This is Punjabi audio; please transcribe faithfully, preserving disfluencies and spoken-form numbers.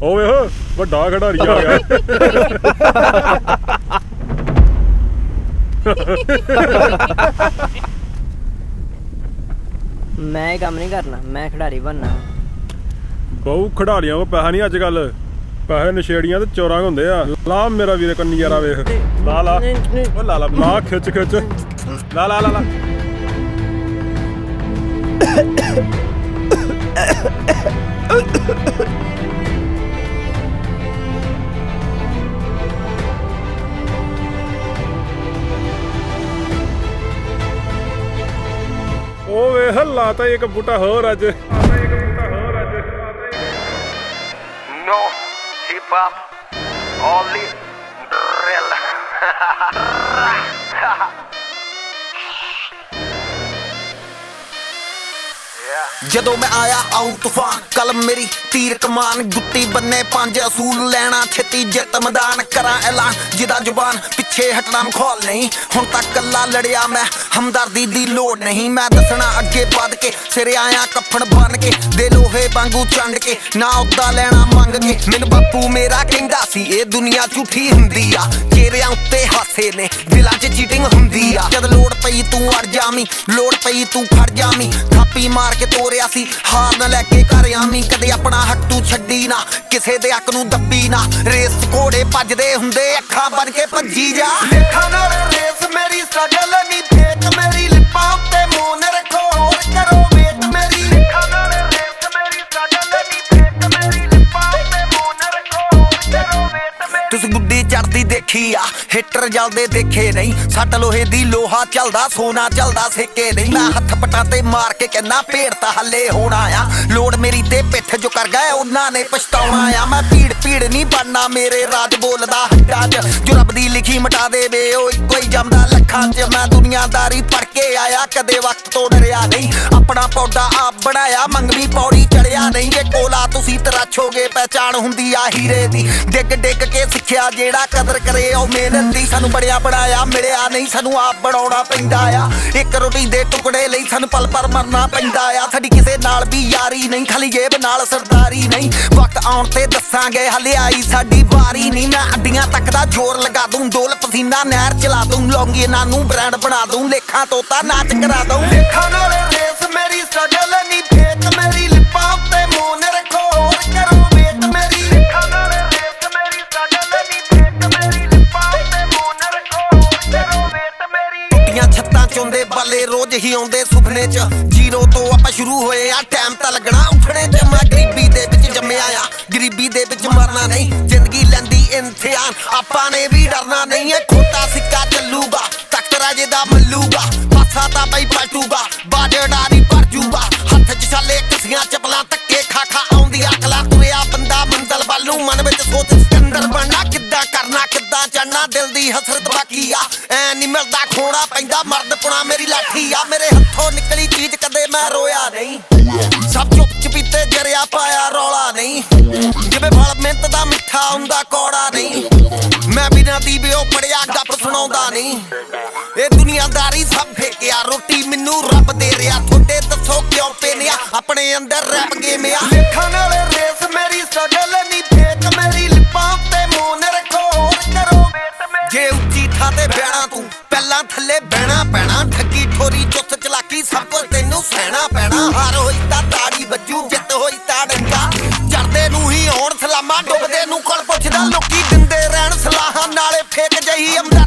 ਉਹ ਵੇਖ ਵੱਡਾ ਖਿਡਾਰੀ ਆ ਗਿਆ। ਮੈਂ ਇਹ ਕੰਮ ਨਹੀਂ ਕਰਨਾ, ਮੈਂ ਖਿਡਾਰੀ ਬਣਨਾ। ਬਹੁ ਖਿਡਾਰੀਆਂ ਕੋਲ ਪੈਸਾ ਨਹੀਂ ਅੱਜ ਕੱਲ, ਪੈਸੇ ਨਸ਼ੇੜੀਆਂ ਤੇ ਚੋਰਾਂ ਹੁੰਦੇ ਆ। ਲਾ ਮੇਰਾ ਵੀਰੇ ਕੰਨੀ ਯਾਰਾ ਵੇਖ, ਲਾ ਲਾ ਉਹ ਲਾ ਲਾ ਲਾ ਖਿੱਚ ਖਿੱਚ ਲਾ ਲਾ ਲਾ ਲਾ। ਉਹ ਵੇਖ ਲਾਤਾ ਇੱਕ ਬੂਟਾ ਹੋਰ ਅੱਜ। No hip hop, only drill. ਜਦੋਂ ਮੈਂ ਆਇਆ ਆਉ ਤੂਫਾਨ, ਕਲਮ ਮੇਰੀ ਤੀਰ ਕਮਾਨ, ਗੁੱਟੀ ਬੰਨੇ ਪੰਜ ਅਸੂਲ ਲੈਣਾ ਛੇਤੀ ਜਿੱਤ ਮੈਦਾਨ, ਕਰਾਂ ਐਲਾਨ ਜਿਹਦਾ ਜ਼ੁਬਾਨ ਪਿੱਛੇ ਹਟਣਾ ਮਖੌਲ ਨਹੀਂ। ਹੁਣ ਤੱਕ ਕੱਲਾ ਲੜਿਆ ਮੈਂ, ਹਮਦਰਦੀ ਦੀ ਲੋੜ ਨਹੀਂ। ਮੈਂ ਦੱਸਣਾ ਅੱਗੇ ਵੱਧ ਕੇ, ਸਿਰੇ ਆਇਆ ਕੱਫਣ ਬਣ ਕੇ, ਦੇ ਲੋਹੇ ਵਾਂਗੂ ਚੰਡ ਕੇ, ਨਾ ਉੱਦਾ ਲੈਣਾ ਮੰਗ ਕੇ। ਮੈਨੂੰ ਬਾਪੂ ਮੇਰਾ ਕਹਿੰਦਾ ਸੀ ਇਹ ਦੁਨੀਆ ਝੂਠੀ ਹੁੰਦੀ ਆ, ਚਿਹਰਿਆਂ ਉੱਤੇ ਹਾਸੇ ਨੇ ਦਿਲਾਂ 'ਚ ਚੀਟਿੰਗ ਹੁੰਦੀ ਆ। ਜਦ ਲੋੜ ਪਈ ਤੂੰ ਅੜ ਜਾਵੀਂ, ਲੋੜ ਪਈ ਤੂੰ ਖੜ ਜਾਵੀਂ, ਥਾਪੀ ਮਾਰ ਕੇ ਤੋਰਿਆ ਸੀ ਹਾਰ ਨਾ ਲੈ ਕੇ ਘਰ ਆਵੀਂ। ਕਦੇ ਆਪਣਾ ਹੱਕ ਤੂੰ ਛੱਡੀ ਨਾ, ਕਿਸੇ ਦੇ ਹੱਕ ਨੂੰ ਦੱਬੀ ਨਾ। ਰੇਸ ਘੋੜੇ ਭੱਜਦੇ ਹੁੰਦੇ, ਅੱਖਾਂ ਬਣ ਕੇ ਭੱਜੀ ਜਾ। ਲੇਖਾਂ ਨਾਲ ਰੇਸ ਮੇਰੀ ਸਟਰਗਲ ਨਹੀਂ ਫੇਕ, ਮੇਰੀ ਲਿਪਾਂ ਉੱਤੇ ਮੂੰਹ ਨਾ ਰੱਖੋ ਹੋਰ ਕਰੋ ਵੇਟ ਮੇਰੀ। ਲੇਖਾਂ ਨਾਲ ਰੇਸ ਮੇਰੀ ਸਟਰਗਲ ਨਹੀਂ ਫੇਕ, ਮੇਰੀ ਲਿਪਾਂ ਉੱਤੇ ਮੂੰਹ ਨਾ ਰੱਖੋ ਹੋਰ ਕਰੋ ਵੇਟ ਮੇਰੀ। ਤੁਸੀਂ ਗੁੱਡੀ ਚੜਦੀ ਦੇਖੀ ਆ, ਹਿੱਟਰ ਜਲਦੇ ਦੇਖੇ ਨਹੀਂ। ਸੱਟ ਲੋਹੇ ਦੀ ਲੋਹਾ ਚੱਲਦਾ, ਸੋਨਾ ਚੱਲਦਾ ਸੇਕੇ ਨਹੀਂ। ਮੈਂ ਹੱਥ ਪਟਾਂ ਤੇ ਮਾਰ ਕੇ ਕਹਿੰਦਾ ਭੇੜ ਤਾਂ ਹੱਲੇ ਹੋਣਾ ਆ। ਲੋੜ ਮੇਰੀ ਤੇ ਪਿੱਠ ਜੋ ਕਰ ਗਏ ਉਹਨਾਂ ਨੇ ਪਛਤਾਉਣਾ ਆ। ਮੈਂ ਭੀੜ ਭੀੜ ਨਹੀਂ ਬਣਨਾ, ਮੇਰੇ ਰਾਜ ਬੋਲਦਾ ਹੱਡਾਂ 'ਚ, ਜੋ ਰੱਬ ਦੀ ਲਿਖੀ ਮਿਟਾ ਦੇਵੇ ਉਹ ਇੱਕੋ ਹੀ ਜੰਮਦਾ ਲੱਖਾਂ 'ਚ। ਮੈਂ ਦੁਨੀਆਦਾਰੀ ਪੜ ਕੇ ਆਇਆ, ਕਦੇ ਵਕਤ ਤੋਂ ਡਰਿਆ ਨਹੀਂ। ਆਪਣਾ ਪੌਦਾ ਆਪ ਬਣਾਇਆ, ਮੰਗਵੀਂ ਪੌੜੀ ਚੜਿਆ ਨਹੀਂ। ਜੇ ਕੋਲਾ ਤੁਸੀਂ ਤਰਾਛੋਗੇ, ਪਹਿਚਾਣ ਹੁੰਦੀ ਆ ਹੀਰੇ ਦੀ। ਡਿੱਗ ਡਿੱਗ ਕੇ ਸਿੱਖਿਆ ਜਿਹੜਾ ਕਦਰ ਕਰੇ ਉਹ ਮਿਹਨਤ ਦੀ। ਸਾਨੂੰ ਬੜਿਆ ਬਣਾਇਆ ਮਿਲਿਆ ਨਹੀਂ, ਸਾਨੂੰ ਆਪ ਬਣਾਉਣਾ ਪੈਂਦਾ ਆ। ਇੱਕ ਰੋਟੀ ਦੇ ਟੁਕੜੇ ਲਈ ਸਾਨੂੰ ਪਲ ਪਰ ਮਰਨਾ ਪੈਂਦਾ ਆ। ਸਾਡੀ ਕਿਸੇ ਨਾਲ ਵੀ ਯਾਰੀ ਨਹੀਂ, ਖਾਲੀ ਜੇਬ ਨਾਲ ਸਰਦਾਰੀ ਨਹੀਂ। ਵਕਤ ਆਉਣ ਤੇ ਦੱਸਾਂਗੇ, ਹਲੇ ਆਈ ਸਾਡੀ ਵਾਰੀ ਨਹੀਂ। ਮੈਂ ਅੱਡੀਆਂ ਤੱਕ ਦਾ ਜ਼ੋਰ ਲਗਾ ਦੂੰ, ਡੋਲ ਪਸੀਨਾ ਨਹਿਰ ਚਲਾ ਦੂੰ। ਲੌਂਗੀ ਇਹਨਾਂ ਨੂੰ ਬ੍ਰਾਂਡ ਬਣਾ ਦੂੰ, ਲੇਖਾਂ ਤੋਂ ਤਾਂ ਨਾਚ ਕਰਾ ਦੂੰ। ਲੇਖਾਂ ਨਾਲ ਰੇਸ ਮੇਰੀ ਸਟਰਗਲ ਨਹੀਂ ਫੇਕ, ਮੇਰੀ ਲਿਪਾਂ ਉੱਤੇ ਮੂੰਹ ਨਾ ਰੱਖੋ ਹੋਰ ਕਰੋ ਵੇਟ ਮੇਰੀ। ਲੇਖਾਂ ਨਾਲ ਰੇਸ ਮੇਰੀ ਸਟਰਗਲ ਨਹੀਂ ਫੇਕ, ਮੇਰੀ ਲਿਪਾਂ ਉੱਤੇ ਮੂੰਹ ਨਾ ਰੱਖੋ ਹੋਰ ਕਰੋ ਵੇਟ ਮੇਰੀ। ਟੁੱਟੀਆਂ ਛੱਤਾਂ ਚੋਂਦੇ ਬਾਲੇ ਰੋਜ਼ ਹੀ ਆਉਂਦੇ ਸੁਪਨੇ 'ਚ, ਜੀਰੋ ਤੋਂ ਆਪਾਂ ਸ਼ੁਰੂ ਹੋਏ ਆ, ਟਾਈਮ ਤਾਂ ਲੱਗਣਾ ਉੱਠਣੇ 'ਚ। ਮੈਂ ਗਰੀਬੀ ਦੇ ਵਿੱਚ ਜੰਮਿਆ ਆ, ਗਰੀਬੀ ਦੇ ਵਿੱਚ ਮਰਨਾ ਨਹੀਂ। ਜ਼ਿੰਦਗੀ ਲੈਂਦੀ ਇਮਤਿਹਾਨ, ਆਪਾਂ ਨੇ ਵੀ ਡਰਨਾ ਨਹੀਂ। ਇਹ ਖੋਟਾ ਸਿੱਕਾ ਚੱਲੂਗਾ, ਤਖਤ ਰਾਜੇ ਦਾ ਮੱਲੂਗਾ। ਪਾਸਾ ਤਾਂ ਬਈ ਪਲਟੂਗਾ, ਬਾਜੜਾ ਨਹੀਂ ਭਰ ਜੂਗਾ। ਹੱਥ 'ਚ ਛਾਲੇ ਕਸੀਆਂ ਚੱਪਲਾਂ, ਧੱਕੇ ਖਾ ਖਾ ਆਉਂਦੀ ਅਕਲਾਂ। ਤੁਰਿਆ ਬੰਦਾ ਮੰਜ਼ਲ ਵੱਲ ਨੂੰ, ਮਨ ਵਿੱਚ ਸੋਚ ਸਿਕੰਦਰ ਬਣਨਾ। ਕਿੱਦਾਂ ਕਰਨਾ ਕਿੱਦਾਂ ਚੜਨਾ, ਦਿਲ ਦੀ ਹਸਰਤ ਬਾਕੀ ਆ। ਐ ਨਹੀਂ ਮਿਲਦਾ ਖੋਣਾ ਪੈਂਦਾ, ਮਰਦ ਪੁਣਾ ਮੇਰੀ ਲਾਠੀ ਆ। ਮੇਰੇ ਹੱਥੋਂ ਨਿਕਲੀ ਚੀਜ਼ ਕਦੇ ਮੈਂ ਰੋਇਆ ਨਹੀਂ, ਸਭ ਚੁੱਪ ਚਪੀਤੇ ਜਰਿਆ ਪਾਇਆ ਰੌਲਾ ਨਹੀਂ। ਜਿਵੇਂ ਫਲ ਮਿਹਨਤ ਦਾ ਮਿੱਠਾ ਹੁੰਦਾ ਕੌੜਾ ਨਹੀਂ। ਮੈਂ ਬਿਨਾਂ ਦੀਵਿਓ ਪੜਿਆ ਗੱਪ ਸੁਣਾਉਂਦਾ ਨਹੀਂ। ਇਹ ਦੁਨੀਆਦਾਰੀ ਸਭ ਫੇਕਿਆ, ਰੋਟੀ ਮੈਨੂੰ ਰੱਬ ਦੇ ਰਿਹਾ। ਤੁਹਾਡੇ ਦੱਸੋ ਕਿਉਂ ਪੇਨਿਆ, ਆਪਣੇ ਅੰਦਰ ਰੈਪ ਗੇਮ ਆ। ਲੇਖਾਂ ਨਾਲ ਰੇਸ ਮੇਰੀ ਸਟਰਗਲ ਨਹੀਂ ਫੇਕ, ਮੇਰੀ ਲਿਪਾਂ ਉੱਤੇ ਮੂੰਹ ਨਾ ਰੱਖੋ ਹੋਰ ਕਰੋ ਵੇਟ ਮੇਰੀ। ਜੇ ਉੱਚੀ ਥਾਂ ਤੇ ਬਹਿਣਾ ਤੂੰ, ਪਹਿਲਾਂ ਥੱਲੇ ਬਹਿਣਾ ਪੈਣਾ। ਠੱਗੀ ਠੋਰੀ ਚੁੱਤ ਚਲਾਕੀ ਸਭ ਕੁਝ ਤੈਨੂੰ ਸਹਿਣਾ ਪੈਣਾ। ਹਾਰ ਹੋਈ ਤਾਂ ਤਾੜੀ ਵੱਜੂ, ਜਿੱਤ ਹੋਈ ਤਾਂ ਡੰਗਾ। ਚੜਦੇ ਨੂੰ ਹੀ ਹੋਣ ਸਲਾਮਾਂ, ਡੁੱਬਦੇ ਨੂੰ ਕੋਲ ਪੁੱਛਦਾ। ਲੋਕੀ ਦਿੰਦੇ ਰਹਿਣ ਸਲਾਹਾਂ, ਨਾਲੇ ਫੇਕ ਜਹੀ ਅਮਦਾ।